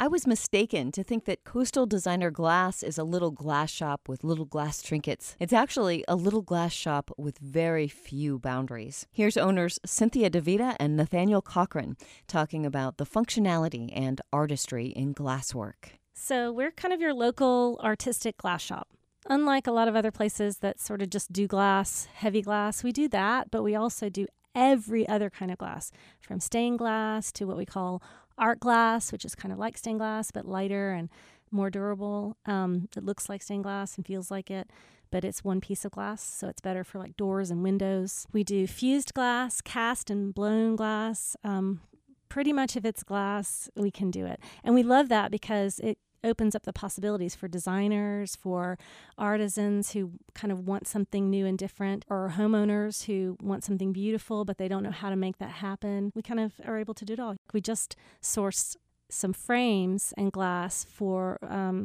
I was mistaken to think that Coastal Designer Glass is a little glass shop with little glass trinkets. It's actually a little glass shop with very few boundaries. Here's owners Cynthia DeVita and Nathaniel Cochran talking about the functionality and artistry in glasswork. So we're kind of your local artistic glass shop. Unlike a lot of other places that sort of just do glass, heavy glass, we do that, but we also do every other kind of glass, from stained glass to what we call art glass, which is kind of like stained glass, but lighter and more durable. It looks like stained glass and feels like it, but it's one piece of glass, so it's better for like doors and windows. We do fused glass, cast and blown glass. Pretty much if it's glass, we can do it. And we love that because it opens up the possibilities for designers, for artisans who kind of want something new and different, or homeowners who want something beautiful, but they don't know how to make that happen. We kind of are able to do it all. We just sourced some frames and glass for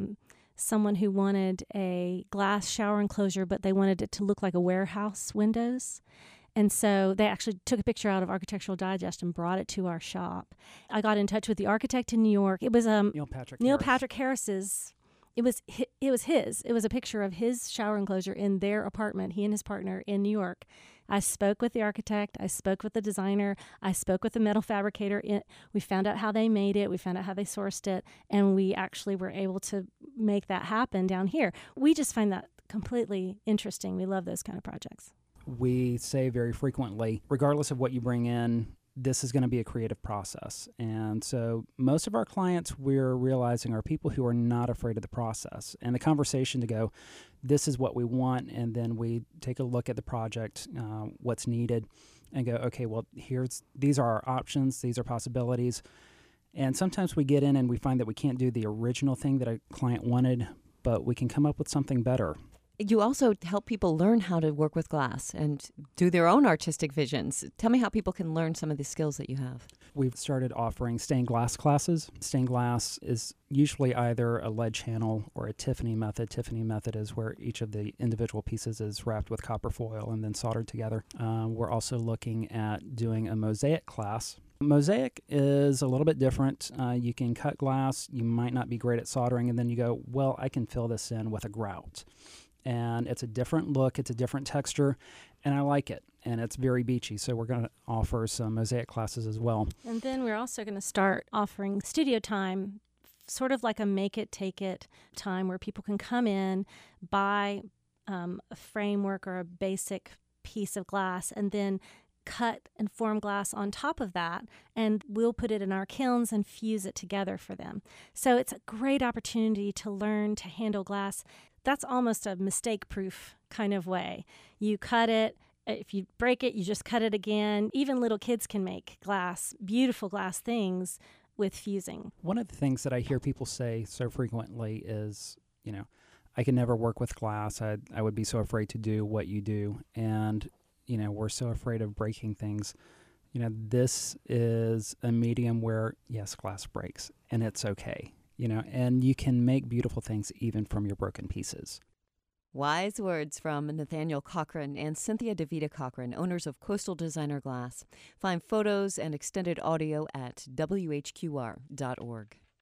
someone who wanted a glass shower enclosure, but they wanted it to look like a warehouse windows. And so they actually took a picture out of Architectural Digest and brought it to our shop. I got in touch with the architect in New York. It was Neil Patrick Harris's. It was his. It was a picture of his shower enclosure in their apartment, he and his partner in New York. I spoke with the architect. I spoke with the designer. I spoke with the metal fabricator. We found out how they made it. We found out how they sourced it. And we actually were able to make that happen down here. We just find that completely interesting. We love those kind of projects. We say very frequently, regardless of what you bring in, this is going to be a creative process. And so most of our clients we're realizing are people who are not afraid of the process and the conversation to go, this is what we want. And then we take a look at the project, what's needed, and go, okay, well, these are our options. These are possibilities. And sometimes we get in and we find that we can't do the original thing that a client wanted, but we can come up with something better. You also help people learn how to work with glass and do their own artistic visions. Tell me how people can learn some of the skills that you have. We've started offering stained glass classes. Stained glass is usually either a lead channel or a Tiffany method. Tiffany method is where each of the individual pieces is wrapped with copper foil and then soldered together. We're also looking at doing a mosaic class. Mosaic is a little bit different. You can cut glass. You might not be great at soldering, and then you go, well, I can fill this in with a grout. And it's a different look, it's a different texture, and I like it. And it's very beachy, so we're going to offer some mosaic classes as well. And then we're also going to start offering studio time, sort of like a make-it-take-it time where people can come in, buy a framework or a basic piece of glass, and then cut and form glass on top of that, and we'll put it in our kilns and fuse it together for them. So it's a great opportunity to learn to handle glass. That's almost a mistake-proof kind of way. You cut it. If you break it, you just cut it again. Even little kids can make glass, beautiful glass things with fusing. One of the things that I hear people say so frequently is, I can never work with glass. I would be so afraid to do what you do. And, we're so afraid of breaking things. This is a medium where, yes, glass breaks, and it's okay. And you can make beautiful things even from your broken pieces. Wise words from Nathaniel Cochran and Cynthia DeVita Cochran, owners of Coastal Designer Glass. Find photos and extended audio at whqr.org.